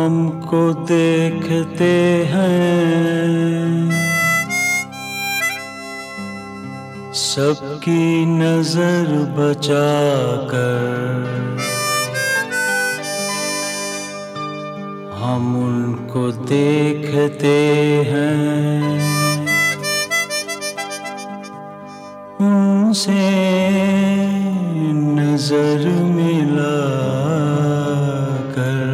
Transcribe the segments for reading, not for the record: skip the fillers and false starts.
हमको देखते हैं सबकी नजर बचाकर, हम उनको देखते हैं उनसे नजर मिला कर।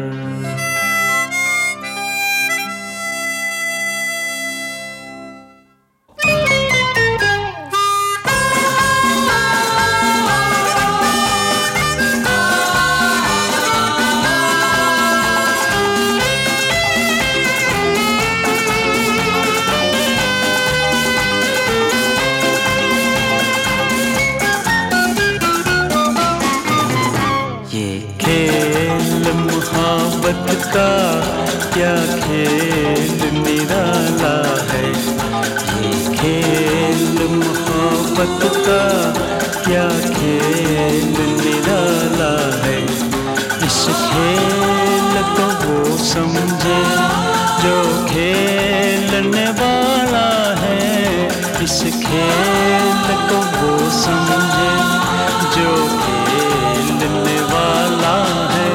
मोहब्बत का क्या खेल निराला है, ये खेल मोहब्बत का क्या खेल निराला है। इस खेल को वो समझे जो खेलने वाला है, इस खेल को वो समझे जो खेलने वाला है।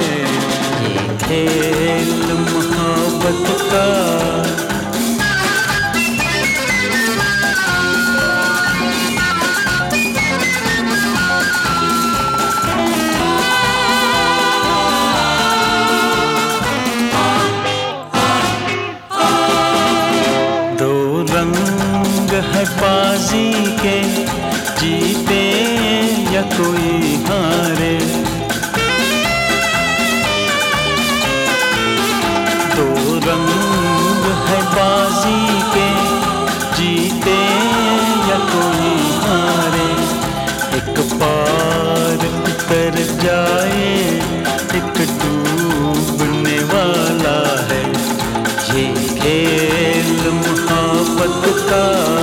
खेल मोहब्बत का दो रंग है बाजी के, जीते या कोई हारे। रंग है बाजी के, जीते या कोई हारे। एक पार उतर जाए, एक डूबने वाला है। ये खेल मोहब्बत का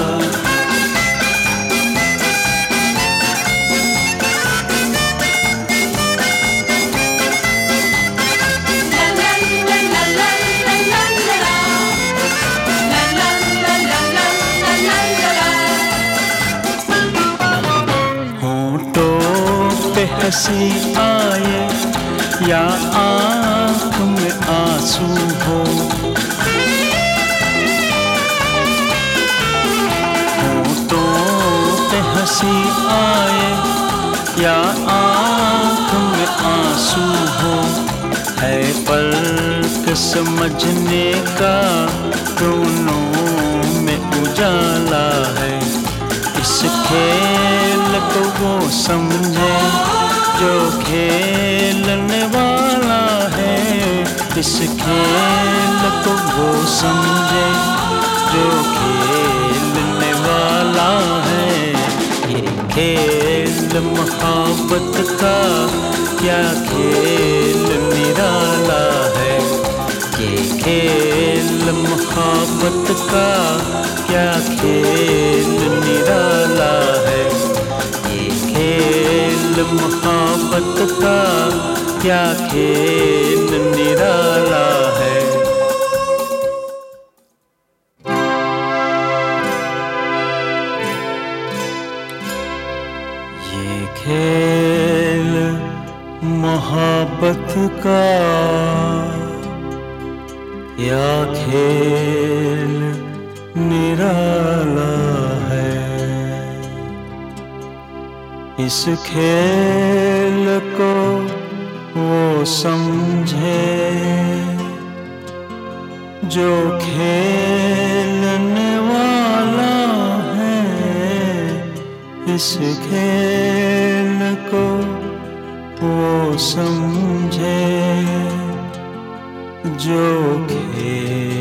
हंसी आए या आँख में आंसू हो, होठों पे हंसी आए या आँख में आंसू हो। है फर्क समझने का, दोनों में उजाला है। इस खेल को वो समझे जो खेलने वाला है, इस खेल को वो समझे जो खेलने वाला है। ये खेल मोहब्बत का क्या खेल निराला है, ये खेल मोहब्बत का क्या खेल निराला है। ये खेल मोहब्बत का क्या खेल निराला है। ये खेल मोहब्बत का क्या खेल निराला है। इस खेल को वो समझे जो खेलने वाला है, इस खेल को वो समझे जो खेल